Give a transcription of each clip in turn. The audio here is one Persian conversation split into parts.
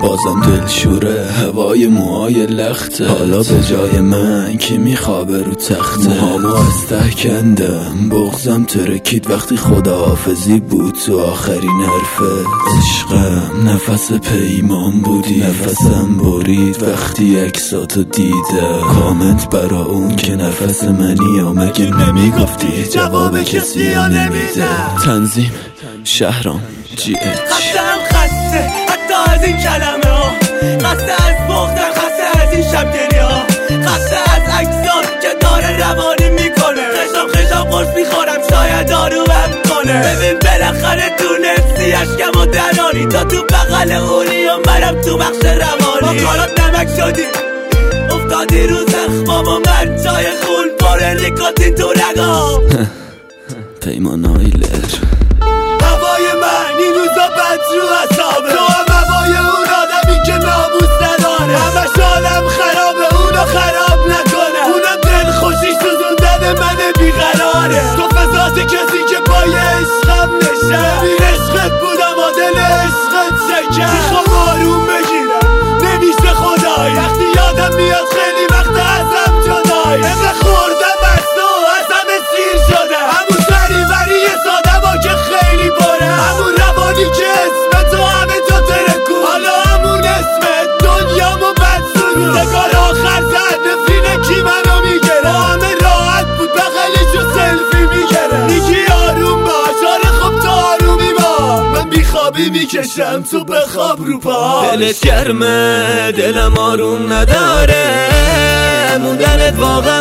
بازم دل شوره، هوای موهای لخته، حالا به جای من کی میخوابه رو تخته. موهامو از ته کندم، بغزم ترکید وقتی خداحافظی بود تو آخرین حرفت. عشقم نفس پیمان بودی، نفسم برید وقتی عکساتو دیدم. کامنت برا اون که نفس منی یا مگه نمیگفتی جواب کسی ها نمیده. تنظیم شهرام GH. خسته حتی از این کلمه ها، خسته از بغضم، خسته از این شبگیری ها، خسته از عکسات که داره روانی میکنه. خشم قرص میخورم شاید آرومم کنه. ببین بالاخره تونستی اشکم و دراری، تا تو بغل اونی و منم تو بخش روانی. با کارات نمک شدی افتادی رو زخمام و من جای خون پر نیکوتین تو رگام. پیمان آیلر. هوای من این روزا بد رو حسابه، تو هم هوای اون آدمی که ناموس نداره. همش حالم خرابه اونو خراب نکنه، اونم دل خوشی سوزوندن من بیقراره. تو فضات کسی که پای عشقم نشه، بین عشقت بودم و دل عشقت شکر. میخوام آروم بگیرم نمیشه خدایی، وقتی یادم میاد خیلی وقت ازم جدایی. امره خوردم از تو از همه سیر شده، همون سریوری ساده با که خیلی باره، همون روانی که اسم تو همه جا ترکون. حالا همون اسم دنیامو بد سرون، نگار آخر زد نفرینه کی منو میگره. همه راحت بود بغلشو سلفی میگره. میگی آروم باش، آره خب تو آرومی با من بیخوابی میکشم تو بخواب رو پاش. دلت گرمه دلم آروم نداره، موندنت واقعا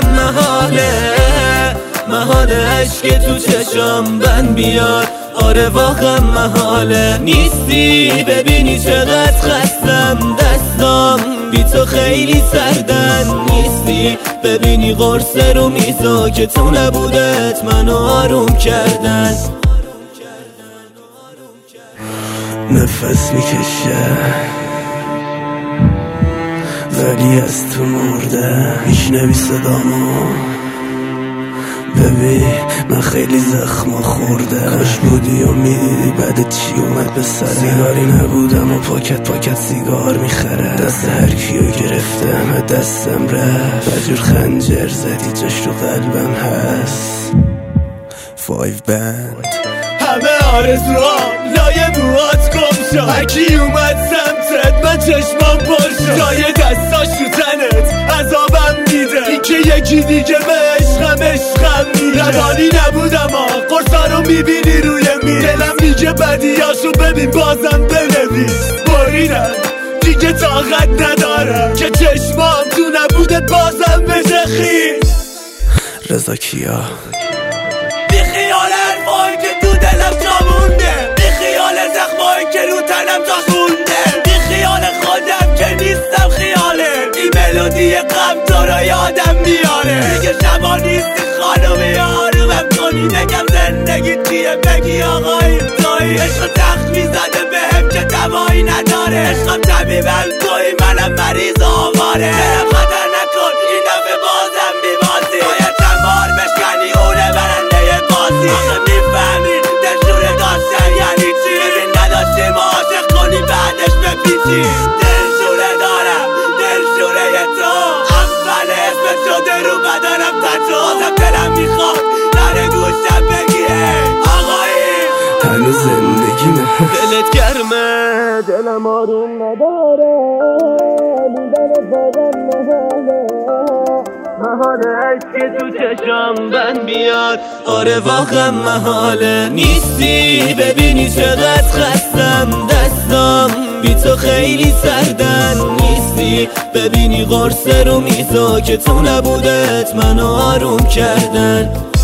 محاله عشق تو چشام بند بیاد. آره واقعا محاله نیستی، ببینی چقدر خستم دستام بی تو خیلی سردن. نیستی ببینی قرص رو میزا که تو نبودت منو آروم کردن. نفس میکشه ولی از تو مرده، میشنوی صدامو؟ ببین من خیلی زخم خورده، کاش بودی و میدیدی بعد چی اومد به سر. سیگاری نبودم و پاکت سیگار میخره، دست هر کیو گرفتم دستم رفت. بجور خنجر زدی جاش تو قلبم هست. 5 بند همه آرزوام لای موات گم شد، هرکی اومد سمتت من چشمام پر شد. جای دستاش رو تنت عذابم میده، این که یکی دیگه به عشقم میده. روانی نبودم قرصا رو میبینی روی میز، دلم میگه بدیاشو ببین بازم بنویس. بریدم دیگه طاقت ندارم که چشمام تو نبودت بازم بشه خیس. رضا کیا. بی خیال حرفایی که تو دلم جا مونده، بی خیال زخمایی که رو تنم جا مونده، بی خیال خودم که نیستم خیاله. این ملودی غم تو رو یادم میاره، دیگه شبا نیستی خانومی آرومم کنی. بگم زندگی چیه بگی آقایی توی، عشق تخت میزده بهم که دوایی نداره. عشقم طبیبم توی منم مریض آواره. دلم خطر نکن این دفعه بازم میبازی، باید چند بار بشکنی اونه برنده بازی. آخه میفهمی دلشوره داشتن یعنی چی، ببین نداشتی ما عاشق کنی بعدش بپیچی. دلشوره دارم دلشوره تو، اول اسمت شده رو بدنم تچو. بازم دلم میخواد در گوشم بگی آقایی هنوز زندگیمه. دلت گرمه دلم آروم نداره، موندنت واقعا محاله عشق تو چشم بند بیاد. آره واقعا محاله نیستی، ببینی چقدر خستم دستام بی تو خیلی سردن. نیستی ببینی قرص رو میزا که تو نبودت منو آروم کردن.